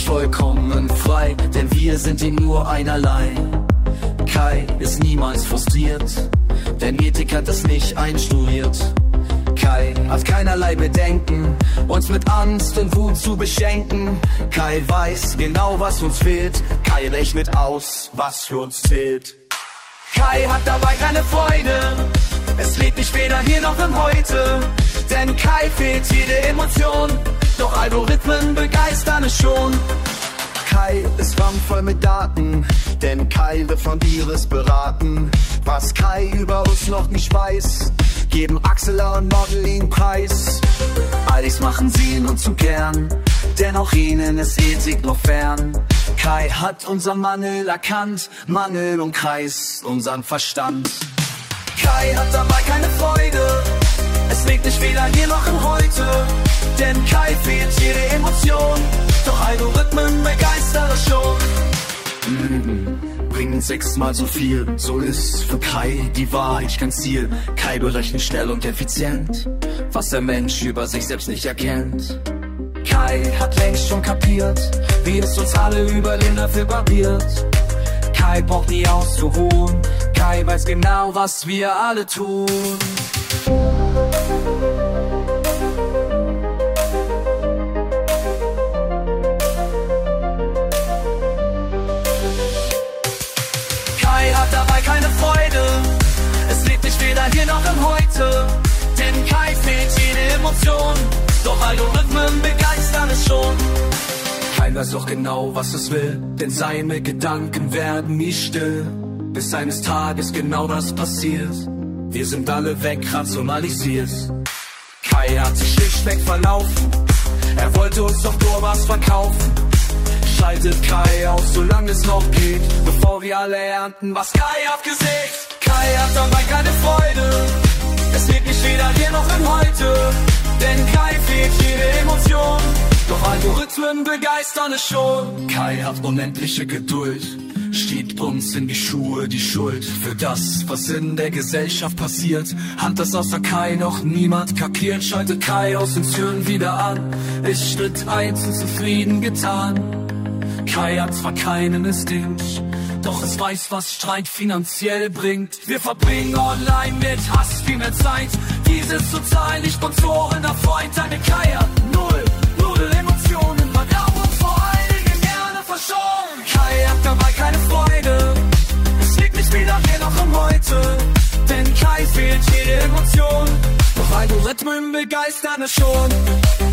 nicht vollkommen frei, denn wir sind ihm nur einerlei. Kai ist niemals frustriert, denn Ethik hat das nicht einstudert. Kai hat keinerlei Bedenken, uns mit Angst und Wut zu beschenken. Kai weiß genau, was uns fehlt. Kai rechnet aus, was für uns zählt. Kai hat dabei keine Freude, es lebt nicht weder hier noch im Heute. Denn Kai fehlt jede Emotion, doch Algorithmen begeistern es schon. Kai ist randvoll mit Daten, denn Kai wird von Iris beraten. Was Kai über uns noch nicht weiß, geben Axela und Model ihn preis. All dies machen sie nur zu gern, denn auch ihnen ist Ethik noch fern. Kai hat unseren Mangel erkannt, Mangel umkreist unseren Verstand. Kai hat dabei keine Freude, es lebt nicht weder hier noch im Heute. Denn Kai fehlt jede Emotion, doch Algorithmen begeistern es schon. Lügen bringen 6-mal so viel, so ist für Kai die Wahrheit kein Ziel. Kai berechnet schnell und effizient, was der Mensch über sich selbst nicht erkennt. Kai hat längst schon kapiert, wie es uns alle über den Löffel barbiert. Kai braucht nie auszuruhen, Kai weiß genau, was wir alle tun. Kai hat dabei keine Freude, es lebt nicht weder hier noch im Heute. Denn Kai fehlt jede Emotion, doch Algorithmen begeistern es schon. Kai weiß doch genau, was es will, denn seine Gedanken werden nie still. Bis eines Tages genau das passiert, wir sind alle wegrationalisiert. Kai hat sich schlichtweg verlaufen, er wollte uns doch nur was verkaufen. Schaltet Kai aus, solange es noch geht, bevor wir alle ernten, was Kai abgesägt. Kai hat dabei keine Freude, es lebt nicht weder hier noch im Heute. Denn Kai fehlt jede Emotion, doch Algorithmen begeistern es schon. Kai hat unendliche Geduld, steht uns in die Schuhe die Schuld für das, was in der Gesellschaft passiert. Hat das außer Kai noch niemand kapiert, schaltet Kai aus den Türen wieder an, ist Schritt 1 und zufrieden getan. Kai hat zwar keinen Instinkt, doch es weiß, was Streit finanziell bringt. Wir verbringen online mit Hass viel mehr Zeit, dieses sozial nicht sponsorener Freund. Eine Kai hat null Emotionen, man darf uns vor einigen gerne verschonen. Kai hat dabei keine Freude, es liegt nicht weder hier noch im Heute. Denn Kai fehlt jede Emotion, doch Algorithmen begeistern es schon.